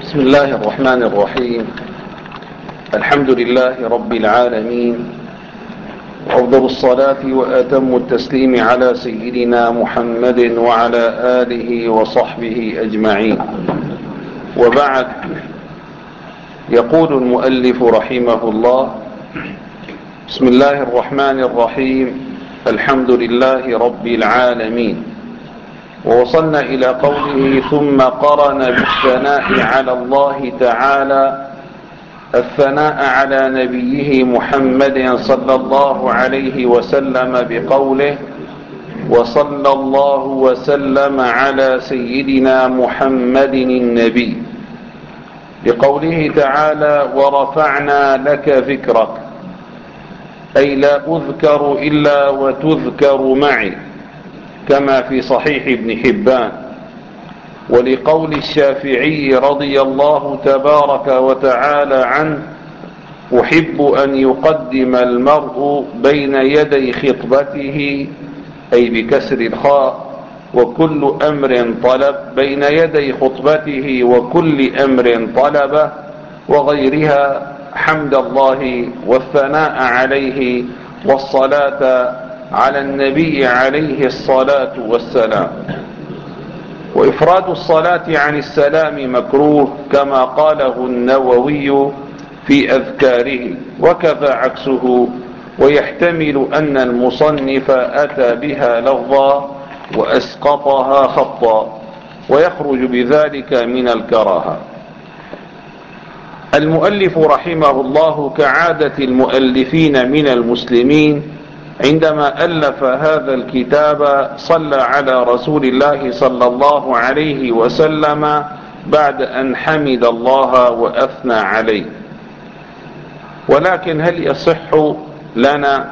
بسم الله الرحمن الرحيم. الحمد لله رب العالمين، وأفضل الصلاة وأتم التسليم على سيدنا محمد وعلى آله وصحبه أجمعين، وبعد. يقول المؤلف رحمه الله: بسم الله الرحمن الرحيم. الحمد لله رب العالمين. ووصلنا إلى قوله: ثم قرن بالثناء على الله تعالى الثناء على نبيه محمد صلى الله عليه وسلم بقوله: وصلى الله وسلم على سيدنا محمد النبي، بقوله تعالى: ورفعنا لك ذكرك، أي لا أذكر إلا وتذكر معي، كما في صحيح ابن حبان. ولقول الشافعي رضي الله تبارك وتعالى عنه: أحب أن يقدم المرء بين يدي خطبته، أي بكسر الخاء، وكل أمر طلب، بين يدي خطبته وكل أمر طلبه وغيرها، حمد الله والثناء عليه والصلاة على النبي عليه الصلاة والسلام. وإفراد الصلاة عن السلام مكروه، كما قاله النووي في أذكاره، وكذا عكسه، ويحتمل أن المصنف أتى بها لفظا وأسقطها خطا، ويخرج بذلك من الكراهة. المؤلف رحمه الله كعادة المؤلفين من المسلمين عندما ألف هذا الكتاب صلى على رسول الله صلى الله عليه وسلم بعد أن حمد الله وأثنى عليه. ولكن هل يصح لنا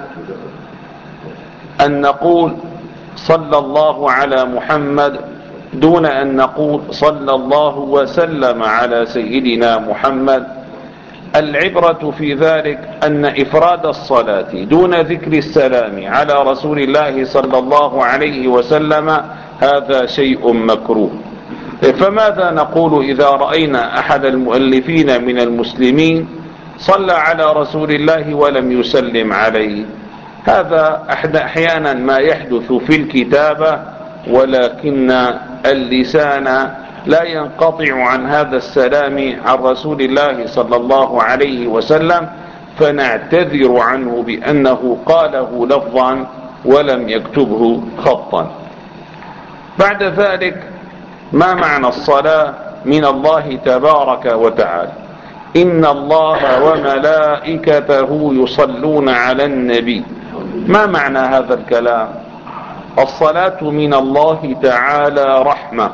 أن نقول صلى الله على محمد دون أن نقول صلى الله وسلم على سيدنا محمد؟ العبرة في ذلك أن إفراد الصلاة دون ذكر السلام على رسول الله صلى الله عليه وسلم هذا شيء مكروه. فماذا نقول إذا رأينا أحد المؤلفين من المسلمين صلى على رسول الله ولم يسلم عليه؟ هذا أحيانا ما يحدث في الكتابة، ولكن اللسان لا ينقطع عن هذا السلام عن رسول الله صلى الله عليه وسلم، فنعتذر عنه بأنه قاله لفظا ولم يكتبه خطا. بعد ذلك، ما معنى الصلاة من الله تبارك وتعالى؟ إن الله وملائكته يصلون على النبي. ما معنى هذا الكلام؟ الصلاة من الله تعالى رحمة.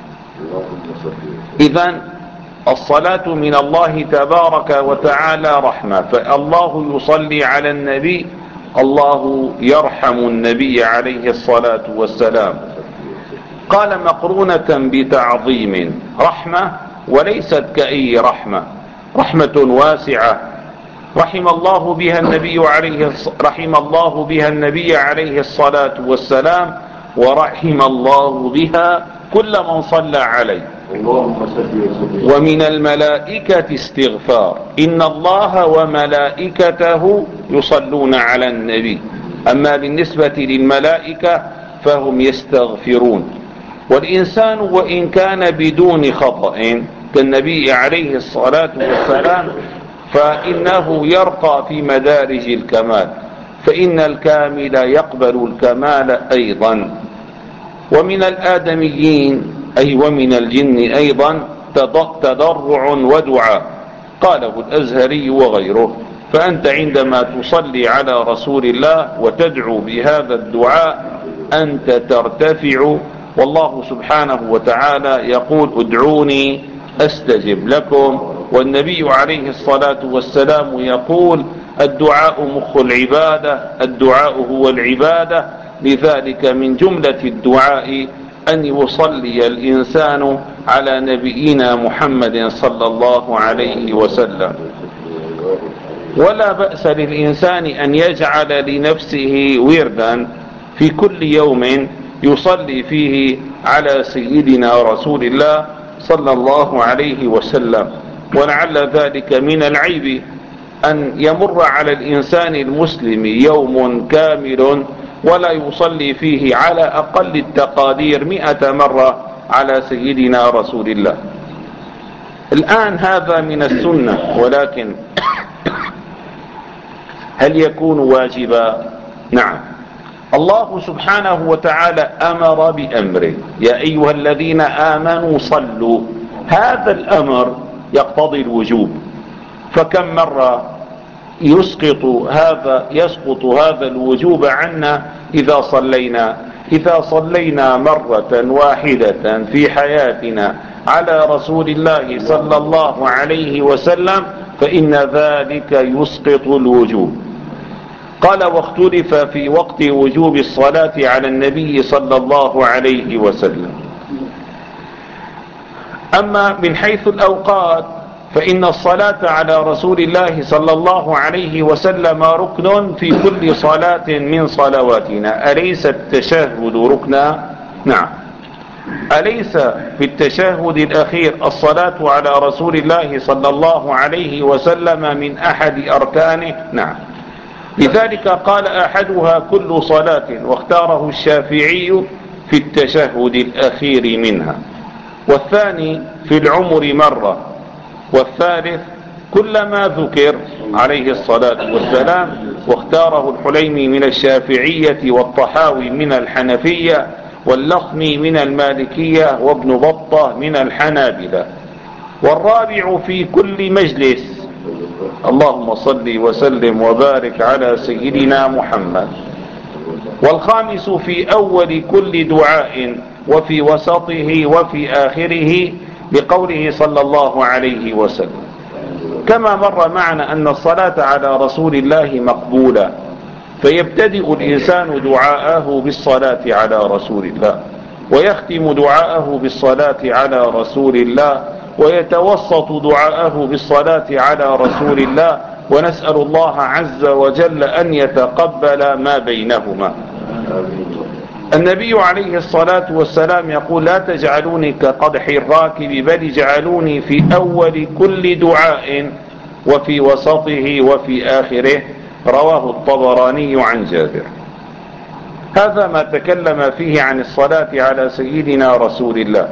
إذن الصلاة من الله تبارك وتعالى رحمة، فالله يصلي على النبي، الله يرحم النبي عليه الصلاة والسلام. قال مقرونة بتعظيم، رحمة وليست كأي رحمة، رحمة واسعة رحم الله بها النبي عليه الصلاة والسلام، ورحم الله بها كل من صلى عليه. ومن الملائكة استغفار، إن الله وملائكته يصلون على النبي. أما بالنسبة للملائكة فهم يستغفرون. والإنسان وإن كان بدون خطأ كالنبي عليه الصلاة والسلام فإنه يرقى في مدارج الكمال، فإن الكامل يقبل الكمال أيضا. ومن الآدميين أي ومن الجن أيضا تضرع ودعاء، قاله الأزهري وغيره. فأنت عندما تصلي على رسول الله وتدعو بهذا الدعاء أنت ترتفع، والله سبحانه وتعالى يقول: ادعوني أستجب لكم. والنبي عليه الصلاة والسلام يقول: الدعاء مخ العبادة، الدعاء هو العبادة. لذلك من جملة الدعاء أن يصلي الإنسان على نبينا محمد صلى الله عليه وسلم. ولا بأس للإنسان أن يجعل لنفسه وردا في كل يوم يصلي فيه على سيدنا رسول الله صلى الله عليه وسلم. ولعل ذلك من العيب أن يمر على الإنسان المسلم يوم كامل ولا يصلي فيه على أقل التقادير 100 مرة على سيدنا رسول الله. الآن هذا من السنة، ولكن هل يكون واجبا؟ نعم. الله سبحانه وتعالى أمر بأمره: يا أيها الذين آمنوا صلوا. هذا الأمر يقتضي الوجوب، فكم مرة يسقط هذا الوجوب عنا إذا صلينا مرة واحدة في حياتنا على رسول الله صلى الله عليه وسلم فإن ذلك يسقط الوجوب. قال: واختلف في وقت وجوب الصلاة على النبي صلى الله عليه وسلم. أما من حيث الأوقات فإن الصلاة على رسول الله صلى الله عليه وسلم ركن في كل صلاة من صلواتنا. أليس التشهد ركنا؟ نعم. أليس في التشهد الأخير الصلاة على رسول الله صلى الله عليه وسلم من أحد أركانه؟ نعم. لذلك قال: أحدها كل صلاة، واختاره الشافعي في التشهد الأخير منها، والثاني في العمر مرة، والثالث كلما ذكر عليه الصلاة والسلام، واختاره الحليمي من الشافعية، والطحاوي من الحنفية، واللخمي من المالكية، وابن بطة من الحنابلة. والرابع في كل مجلس. اللهم صل وسلم وبارك على سيدنا محمد. والخامس في أول كل دعاء، وفي وسطه وفي آخره، بقوله صلى الله عليه وسلم. كما مر معنا أن الصلاة على رسول الله مقبولة، فيبتدئ الإنسان دعاءه بالصلاة على رسول الله، ويختم دعاءه بالصلاة على رسول الله، ويتوسط دعاءه بالصلاة على رسول الله، ونسأل الله عز وجل أن يتقبل ما بينهما. النبي عليه الصلاة والسلام يقول: لا تجعلوني كقدح الراكب، بل اجعلوني في أول كل دعاء وفي وسطه وفي آخره. رواه الطبراني عن جابر. هذا ما تكلم فيه عن الصلاة على سيدنا رسول الله.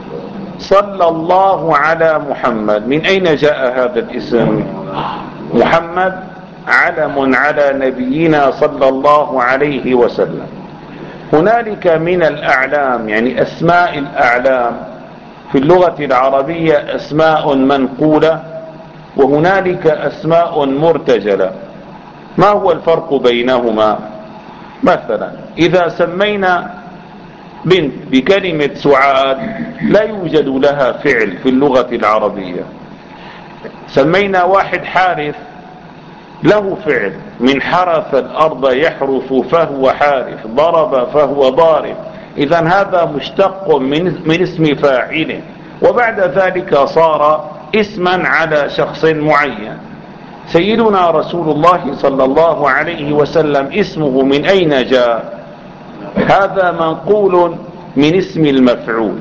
صلى الله على محمد. من أين جاء هذا الاسم؟ محمد علم على نبينا صلى الله عليه وسلم. هنالك من الأعلام، يعني أسماء الأعلام في اللغة العربية، أسماء منقولة، وهنالك أسماء مرتجلة. ما هو الفرق بينهما؟ مثلا إذا سمينا بنت بكلمة سعاد لا يوجد لها فعل في اللغة العربية. سمينا واحد حارث له فعل، من حرث الأرض يحرث فهو حارث، ضرب فهو ضارب. إذا هذا مشتق من اسم فاعله، وبعد ذلك صار اسما على شخص معين. سيدنا رسول الله صلى الله عليه وسلم اسمه من أين جاء؟ هذا منقول من اسم المفعول،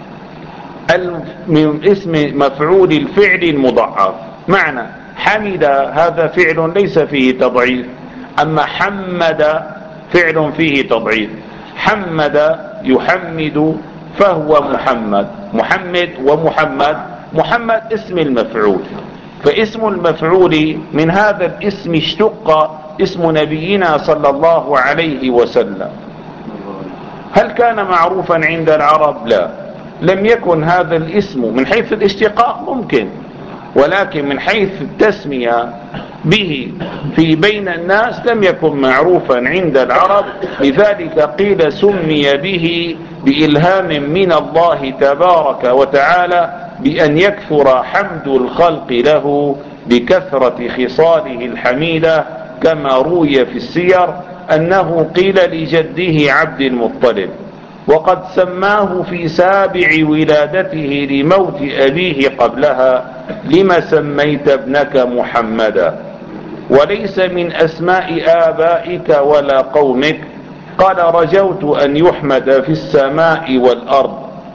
من اسم مفعول الفعل المضاعف. معنى حمد هذا فعل ليس فيه تضعيف، أما حمد فعل فيه تضعيف. حمد يحمد فهو محمد، محمد ومحمد. محمد اسم المفعول، فاسم المفعول من هذا الاسم اشتق اسم نبينا صلى الله عليه وسلم. هل كان معروفا عند العرب؟ لا، لم يكن هذا الاسم من حيث الاشتقاق ممكن، ولكن من حيث التسمية به في بين الناس لم يكن معروفا عند العرب. لذلك قيل سمي به بإلهام من الله تبارك وتعالى بأن يكثر حمد الخلق له بكثرة خصاله الحميدة، كما روي في السير أنه قيل لجده عبد المطلب: وقد سماه في سابع ولادته لموت أبيه قبلها: لم سميت ابنك محمدا؟ وليس من أسماء آبائك ولا قومك. قال: رجوت أن يحمد في السماء والأرض.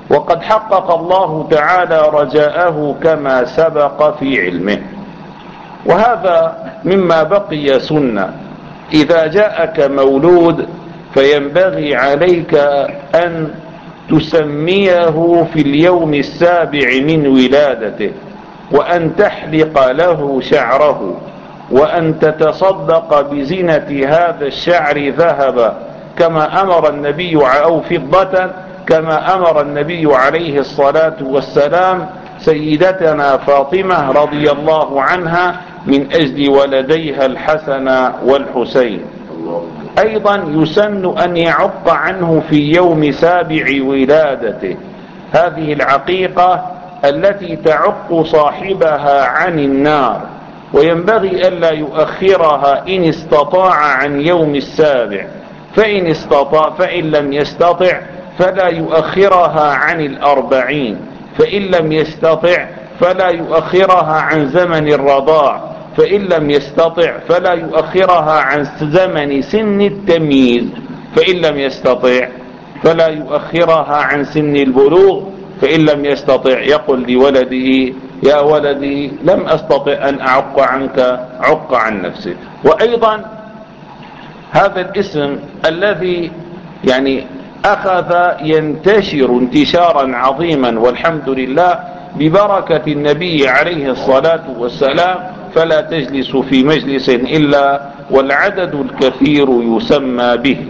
وقد حقق الله تعالى رجاءه كما سبق في علمه. وهذا مما بقي سنة. إذا جاءك مولود فينبغي عليك أن تسميه في اليوم السابع من ولادته، وأن تحلق له شعره، وأن تتصدق بزينة هذا الشعر ذهبا كما أمر النبي أو فضة كما أمر النبي عليه الصلاة والسلام سيدتنا فاطمة رضي الله عنها من أجل ولديها الحسن والحسين. أيضا يسن أن يعق عنه في يوم سابع ولادته. هذه العقيقة التي تعق صاحبها عن النار، وينبغي ألا يؤخرها إن استطاع عن يوم السابع، فإن استطاع، فإن لم يستطع فلا يؤخرها عن 40، فإن لم يستطع فلا يؤخرها عن زمن الرضاع، فإن لم يستطع فلا يؤخرها عن زمن سن التمييز، فإن لم يستطع فلا يؤخرها عن سن البلوغ، فإن لم يستطع يقول لولده: يا ولدي لم أستطع أن أعق عنك، عق عن نفسك. وأيضا هذا الاسم الذي يعني أخذ ينتشر انتشارا عظيما والحمد لله ببركة النبي عليه الصلاة والسلام، فلا تجلس في مجلس إلا والعدد الكثير يسمى به.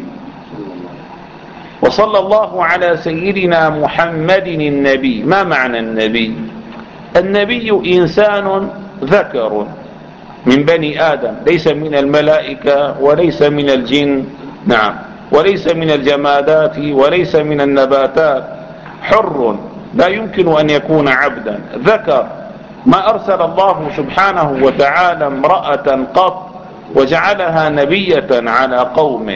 وصلى الله على سيدنا محمد النبي. ما معنى النبي؟ النبي إنسان ذكر من بني آدم، ليس من الملائكة وليس من الجن، نعم، وليس من الجمادات وليس من النباتات، حر لا يمكن أن يكون عبدا، ذكر. ما أرسل الله سبحانه وتعالى امرأة قط وجعلها نبية على قوم.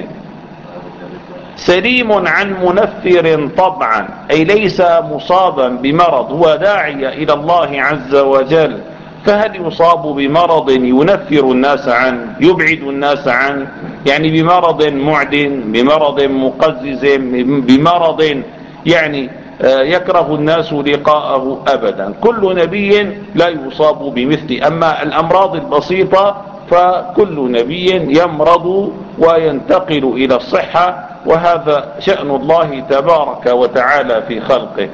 سليم عن منفر طبعا، أي ليس مصابا بمرض، هو داعية إلى الله عز وجل، فهل يصاب بمرض ينفر الناس عنه، يبعد الناس عنه، يعني بمرض معد، بمرض مقزز، بمرض يعني يكره الناس لقاءه أبدا؟ كل نبي لا يصاب بمثل. أما الأمراض البسيطة فكل نبي يمرض وينتقل إلى الصحة، وهذا شأن الله تبارك وتعالى في خلقه.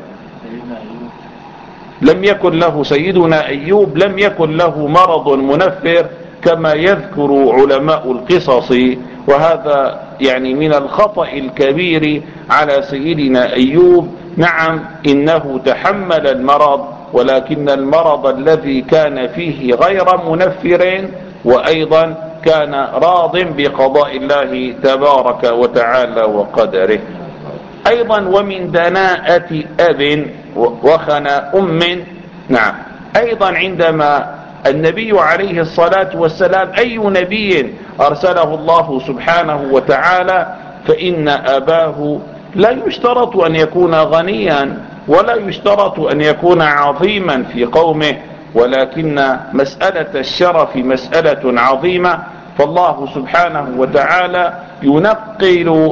لم يكن له سيدنا أيوب لم يكن له مرض منفر كما يذكر علماء القصص، وهذا يعني من الخطأ الكبير على سيدنا أيوب. نعم، إنه تحمل المرض، ولكن المرض الذي كان فيه غير منفر، وأيضا كان راض بقضاء الله تبارك وتعالى وقدره. أيضا ومن دناءة أب وخنا أم. نعم، أيضا عندما النبي عليه الصلاة والسلام أي نبي أرسله الله سبحانه وتعالى فإن أباه لا يشترط أن يكون غنيا ولا يشترط أن يكون عظيما في قومه، ولكن مسألة الشرف مسألة عظيمة، فالله سبحانه وتعالى ينقل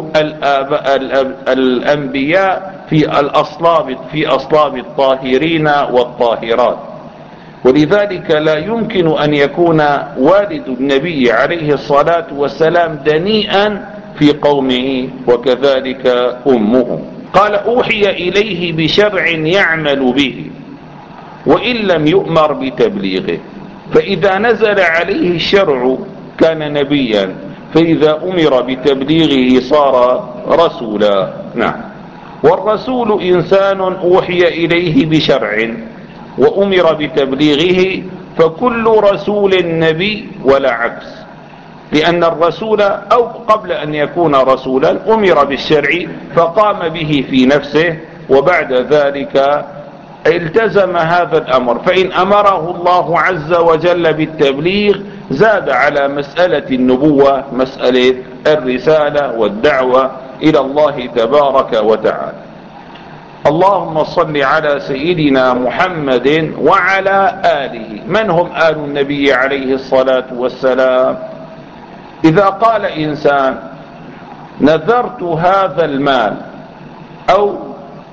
الأنبياء في أصلاب الطاهرين والطاهرات. ولذلك لا يمكن أن يكون والد النبي عليه الصلاة والسلام دنيئا في قومه، وكذلك أمه. قال: أوحي إليه بشرع يعمل به وإن لم يؤمر بتبليغه. فإذا نزل عليه الشرع كان نبيا، فإذا أمر بتبليغه صار رسولا. نعم. والرسول إنسان أوحي إليه بشرع وأمر بتبليغه، فكل رسول نبي ولا عكس، لأن الرسول أو قبل أن يكون رسولا أمر بالشرع فقام به في نفسه، وبعد ذلك التزم هذا الأمر. فإن أمره الله عز وجل بالتبليغ زاد على مسألة النبوة مسألة الرسالة والدعوة إلى الله تبارك وتعالى. اللهم صل على سيدنا محمد وعلى آله. من هم آل النبي عليه الصلاة والسلام؟ إذا قال إنسان: نذرت هذا المال أو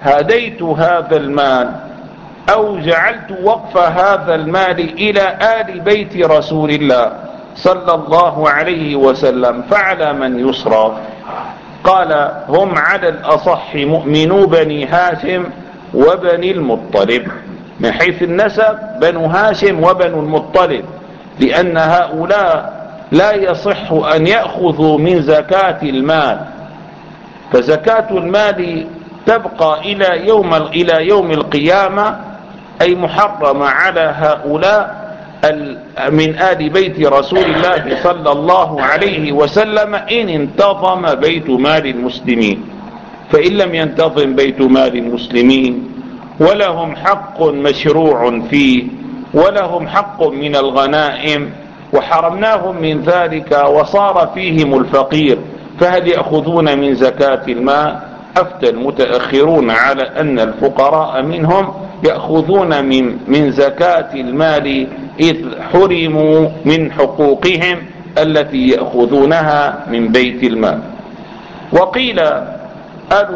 هديت هذا المال أو جعلت وقف هذا المال إلى آل بيت رسول الله صلى الله عليه وسلم، فعلى من يصرف؟ قال: هم على الأصح مؤمنو بني هاشم وبني المطلب. من حيث النسب بنو هاشم وبنو المطلب، لأن هؤلاء لا يصح أن يأخذوا من زكاة المال، فزكاة المال تبقى إلى يوم القيامة، أي محرمة على هؤلاء من آل بيت رسول الله صلى الله عليه وسلم إن انتظم بيت مال المسلمين. فإن لم ينتظم بيت مال المسلمين ولهم حق مشروع فيه ولهم حق من الغنائم وحرمناهم من ذلك وصار فيهم الفقير، فهل يأخذون من زكاة المال؟ أفتى المتأخرون على أن الفقراء منهم يأخذون من زكاة المال إذ حرموا من حقوقهم التي يأخذونها من بيت المال. وقيل آل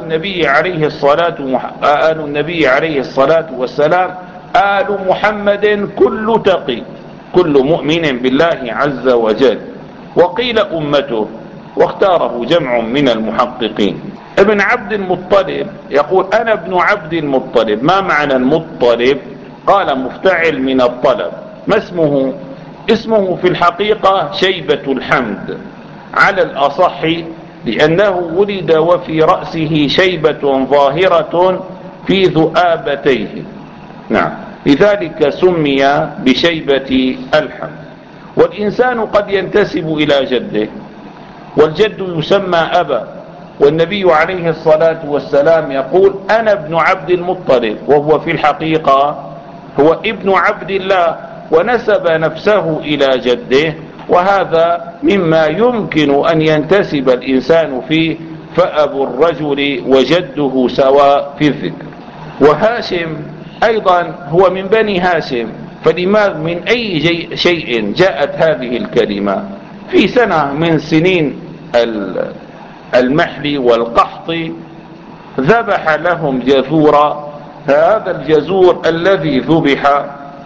النبي عليه الصلاة والسلام آل محمد كل تقي، كل مؤمن بالله عز وجل. وقيل أمته، واختاره جمع من المحققين. ابن عبد المطلب يقول: أنا ابن عبد المطلب. ما معنى المطلب؟ قال: مفتعل من الطلب. ما اسمه؟ اسمه في الحقيقة شيبة الحمد على الأصح، لأنه ولد وفي رأسه شيبة ظاهرة في ذؤابتيه، نعم، لذلك سمي بشيبة الحمد. والإنسان قد ينتسب إلى جده، والجد يسمى أبا، والنبي عليه الصلاة والسلام يقول: أنا ابن عبد المطلب، وهو في الحقيقة هو ابن عبد الله، ونسب نفسه إلى جده، وهذا مما يمكن أن ينتسب الإنسان فيه، فأبو الرجل وجده سواء في الذكر. وهاشم أيضا هو من بني هاشم، فلماذا من أي شيء جاءت هذه الكلمة؟ في سنة من سنين المحل والقحط ذبح لهم جزورا، هذا الجزور الذي ذبح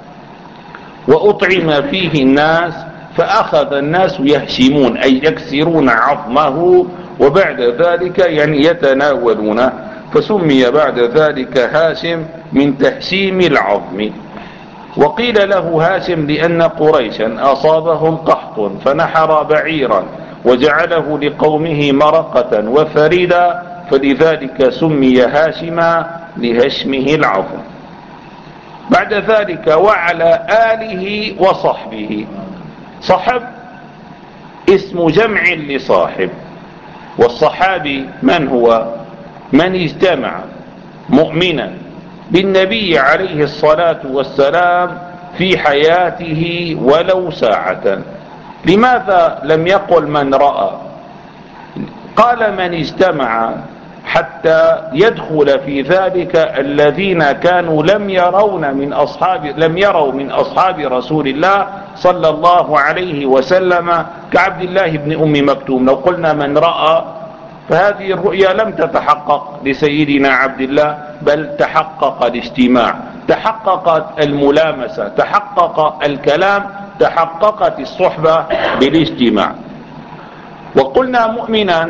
وأطعم فيه الناس، فأخذ الناس يهشمون أي يكسرون عظمه، وبعد ذلك يعني يتناولونه، فسمي بعد ذلك هاشم من تهشيم العظم. وقيل له هاشم لأن قريشا أصابهم قحط فنحر بعيرا وجعله لقومه مرقة وفريدا، فلذلك سمي هاشما لهشمه العظم. بعد ذلك: وعلى آله وصحبه. صحب اسم جمع لصاحب، والصحابي من هو؟ من اجتمع مؤمنا بالنبي عليه الصلاة والسلام في حياته ولو ساعة. لماذا لم يقل من رأى؟ قال من اجتمع حتى يدخل في ذلك الذين كانوا لم يروا من أصحاب رسول الله صلى الله عليه وسلم، كعبد الله بن أم مكتوم. لو قلنا من رأى فهذه الرؤيا لم تتحقق لسيدنا عبد الله، بل تحقق الاجتماع، تحققت الملامسة، تحقق الكلام، تحققت الصحبة بالاجتماع. وقلنا مؤمنا،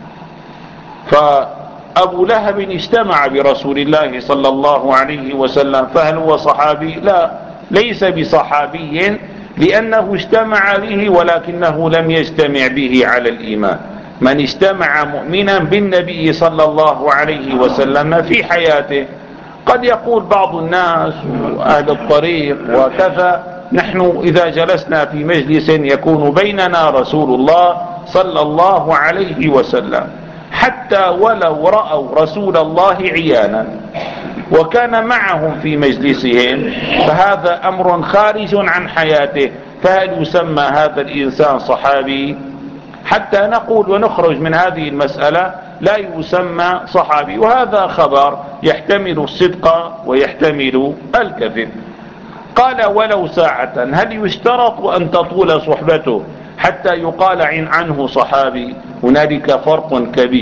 فأبو لهب اجتمع برسول الله صلى الله عليه وسلم، فهل هو صحابي؟ لا، ليس بصحابي، لأنه اجتمع به ولكنه لم يجتمع به على الإيمان. من اجتمع مؤمنا بالنبي صلى الله عليه وسلم في حياته. قد يقول بعض الناس أهل الطريق وكذا: نحن إذا جلسنا في مجلس يكون بيننا رسول الله صلى الله عليه وسلم، حتى ولو رأوا رسول الله عيانا وكان معهم في مجلسهم، فهذا أمر خارج عن حياته، فهل يسمى هذا الإنسان صحابي؟ حتى نقول ونخرج من هذه المسألة: لا يسمى صحابي. وهذا خبر يحتمل الصدق ويحتمل الكذب. قال: ولو ساعة. هل يشترط أن تطول صحبته حتى يقال عنه صحابي؟ هنالك فرق كبير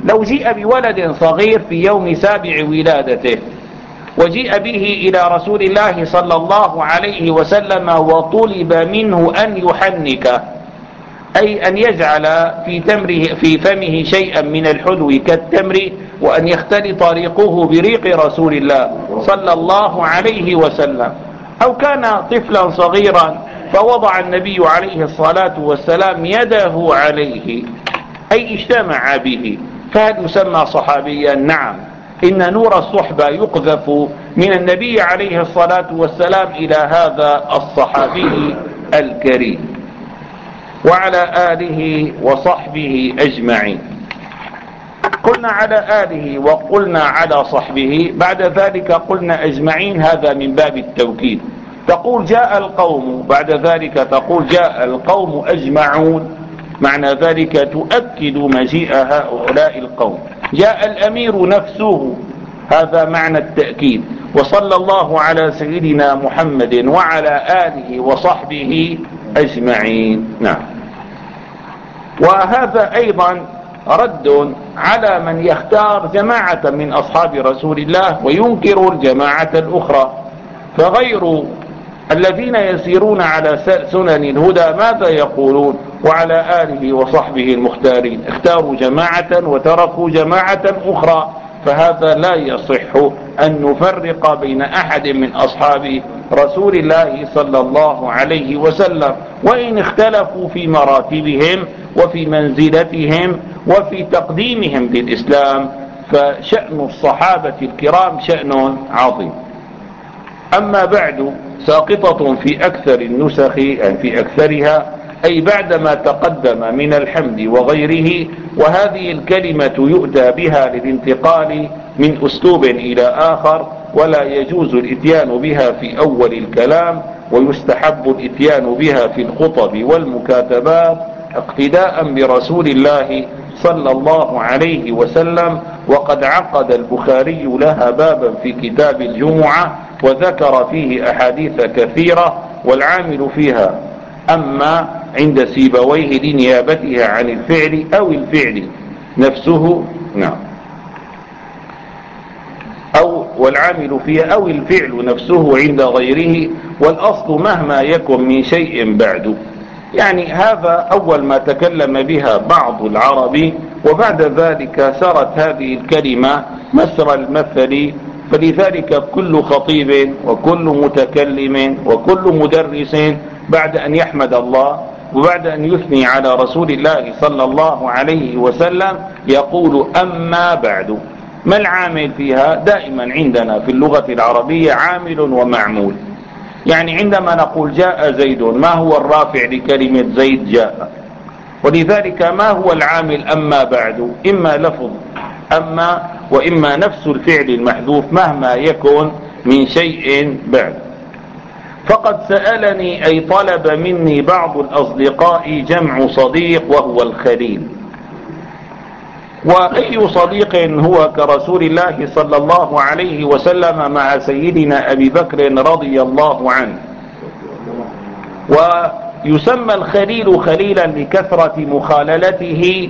لو جيء بولد صغير في يوم 7 ولادته وجيء به إلى رسول الله صلى الله عليه وسلم وطلب منه أن يحنك، أي أن يجعل في فمه شيئا من الحلو كالتمر، وأن يختلط ريقه بريق رسول الله صلى الله عليه وسلم، أو كان طفلا صغيرا فوضع النبي عليه الصلاة والسلام يده عليه أي اجتمع به، فهل يسمى صحابيا؟ نعم، إن نور الصحبة يقذف من النبي عليه الصلاة والسلام إلى هذا الصحابي الكريم وعلى آله وصحبه أجمعين. قلنا على آله وقلنا على صحبه، بعد ذلك قلنا أجمعين، هذا من باب التوكيد. تقول جاء القوم، بعد ذلك تقول جاء القوم أجمعون، معنى ذلك تؤكد مجيء هؤلاء القوم. جاء الأمير نفسه، هذا معنى التأكيد. وصلى الله على سيدنا محمد وعلى آله وصحبه أجمعين. نعم. وهذا أيضا رد على من يختار جماعة من أصحاب رسول الله وينكر الجماعة الأخرى، فغير الذين يسيرون على سنن الهدى ماذا يقولون؟ وعلى آله وصحبه المختارين، اختاروا جماعة وتركوا جماعة أخرى، فهذا لا يصح أن نفرق بين أحد من أصحاب رسول الله صلى الله عليه وسلم، وإن اختلفوا في مراتبهم وفي منزلتهم وفي تقديمهم للإسلام، فشأن الصحابة الكرام شأن عظيم. أما بعد، ساقطة في أكثر النسخ، أي في أكثرها، أي بعدما تقدم من الحمد وغيره، وهذه الكلمة يؤتى بها للانتقال من أسلوب إلى آخر، ولا يجوز الإتيان بها في أول الكلام، ويستحب الإتيان بها في الخطب والمكاتبات اقتداء برسول الله صلى الله عليه وسلم. وقد عقد البخاري لها بابا في كتاب الجمعة وذكر فيه أحاديث كثيرة، والعامل فيها أما عند سيبويه لنيابتها عن الفعل أو الفعل نفسه، نعم، أو والعامل فيها أو الفعل نفسه عند غيره، والأصل مهما يكن من شيء بعد. يعني هذا أول ما تكلم بها بعض العرب، وبعد ذلك سرت هذه الكلمة مسر المثل، فلذلك كل خطيب وكل متكلم وكل مدرس بعد أن يحمد الله وبعد أن يثني على رسول الله صلى الله عليه وسلم يقول أما بعد. ما العامل فيها؟ دائما عندنا في اللغة العربية عامل ومعمول. يعني عندما نقول جاء زيد، ما هو الرافع لكلمة زيد؟ جاء. ولذلك ما هو العامل أما بعد؟ إما لفظ أما، وإما نفس الفعل المحذوف مهما يكن من شيء بعد. فقد سألني أي طلب مني بعض الأصدقاء، جمع صديق وهو الخليل. وأي صديق هو كرسول الله صلى الله عليه وسلم مع سيدنا أبي بكر رضي الله عنه. ويسمى الخليل خليلا لكثرة مخاللته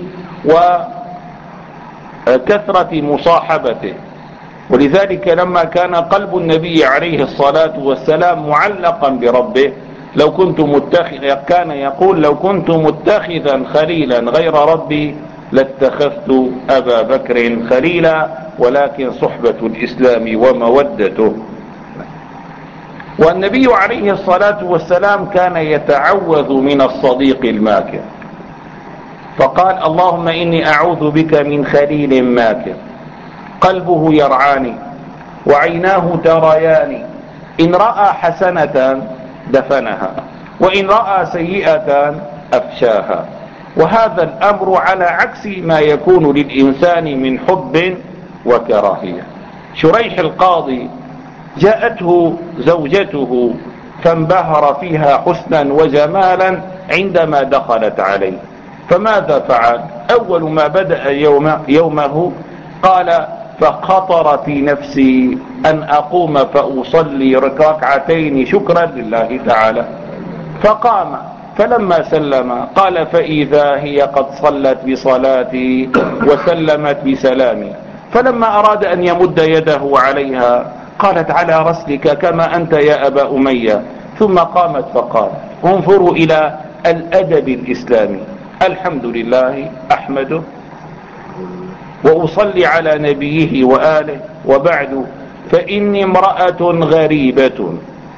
وكثرة مصاحبته. ولذلك لما كان قلب النبي عليه الصلاة والسلام معلقا بربه، كان يقول لو كنت متخذا خليلا غير ربي لاتخذت أبا بكر خليلا، ولكن صحبة الإسلام ومودته. والنبي عليه الصلاة والسلام كان يتعوذ من الصديق الماكر، فقال اللهم إني أعوذ بك من خليل ماكر قلبه يرعاني وعيناه ترياني، إن رأى حسنة دفنها وإن رأى سيئة أفشاها. وهذا الأمر على عكس ما يكون للإنسان من حب وكراهية. شريح القاضي جاءته زوجته فانبهر فيها حسنا وجمالا عندما دخلت عليه، فماذا فعل؟ أول ما بدأ يومه قال فخطر في نفسي أن أقوم فأصلي ركعتين شكرا لله تعالى، فقام فلما سلم قال فإذا هي قد صلت بصلاتي وسلمت بسلامي. فلما أراد أن يمد يده عليها قالت على رسلك كما أنت يا أبا أمية. ثم قامت فقال انظروا إلى الأدب الإسلامي: الحمد لله أحمده وأصلي على نبيه وآله، وبعد فإني امرأة غريبة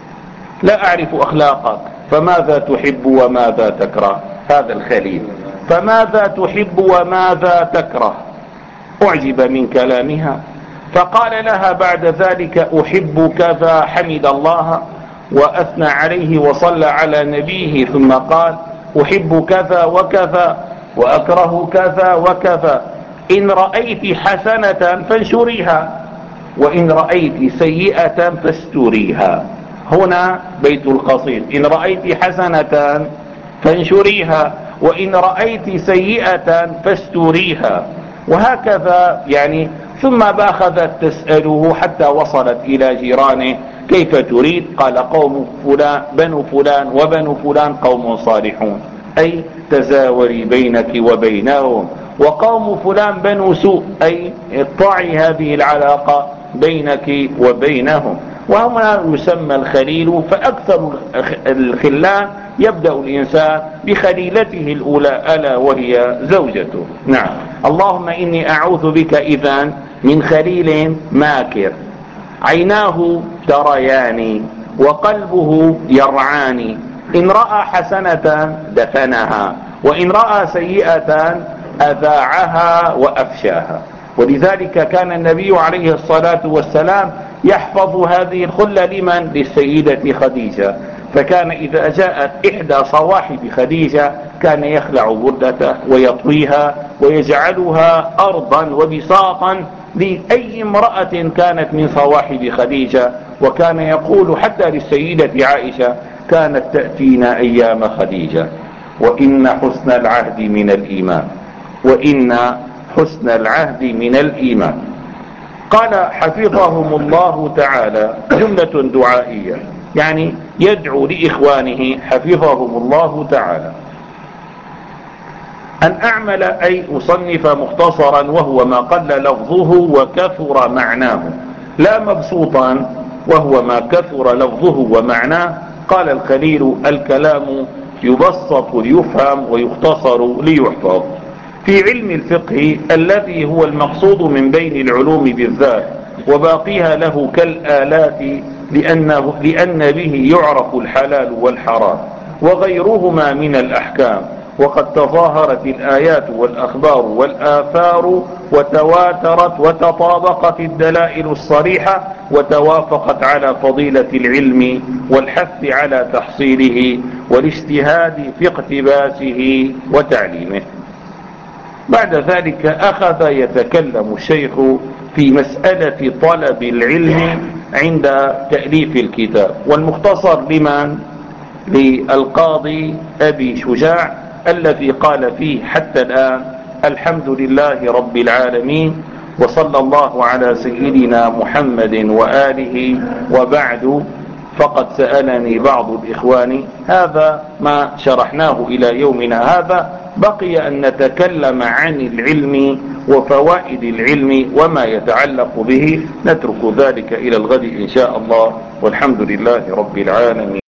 لا أعرف أخلاقك، فماذا تحب وماذا تكره؟ هذا الخليل: فماذا تحب وماذا تكره؟ أعجب من كلامها، فقال لها بعد ذلك أحب كذا، حمد الله وأثنى عليه وصلى على نبيه، ثم قال أحب كذا وكذا وأكره كذا وكذا، إن رأيت حسنة فانشريها وإن رأيت سيئة فاستريها. هنا بيت القصيد: إن رأيت حسنة فانشريها وإن رأيت سيئة فاستريها. وهكذا يعني. ثم أخذت تسأله حتى وصلت إلى جيرانه: كيف تريد؟ قال قوم فلان بنو فلان وبنو فلان قوم صالحون، أي تزاوري بينك وبينهم، وقوم فلان بنو سوء، أي اقطعي هذه العلاقة بينك وبينهم. وهنا يسمى الخليل. فأكثر الخلان يبدأ الإنسان بخليلته الأولى ألا وهي زوجته. نعم. اللهم إني أعوذ بك إذن من خليل ماكر عيناه ترياني وقلبه يرعاني، إن رأى حسنة دفنها وإن رأى سيئة أذاعها وأفشاها. ولذلك كان النبي عليه الصلاة والسلام يحفظ هذه الخلة لمن؟ للسيدة خديجة. فكان إذا جاءت إحدى صواحب خديجة كان يخلع بردته ويطويها ويجعلها أرضا وبساطا لأي امرأة كانت من صواحب خديجة. وكان يقول حتى للسيدة عائشة: كانت تأتينا أيام خديجة وإن حسن العهد من الإيمان، وإن حسن العهد من الإيمان. قال حفظهم الله تعالى جملة دعائية، يعني يدعو لإخوانه حفظهم الله تعالى أن أعمل أي أصنف مختصرا وهو ما قل لفظه وكثر معناه، لا مبسوطا وهو ما كثر لفظه ومعناه. قال الخليل: الكلام يبسط ليفهم ويختصر ليحفظ. في علم الفقه الذي هو المقصود من بين العلوم بالذات وباقيها له كالآلات، لأن به يعرف الحلال والحرام وغيرهما من الأحكام. وقد تظاهرت الآيات والأخبار والآثار وتواترت وتطابقت الدلائل الصريحة وتوافقت على فضيلة العلم والحث على تحصيله والاجتهاد في اقتباسه وتعليمه. بعد ذلك أخذ يتكلم الشيخ في مسألة طلب العلم عند تأليف الكتاب. والمختصر لمن؟ للقاضي أبي شجاع، الذي قال فيه حتى الآن: الحمد لله رب العالمين وصلى الله على سيدنا محمد وآله، وبعد فقد سألني بعض الإخوان. هذا ما شرحناه إلى يومنا هذا. بقي أن نتكلم عن العلم وفوائد العلم وما يتعلق به، نترك ذلك إلى الغد إن شاء الله، والحمد لله رب العالمين.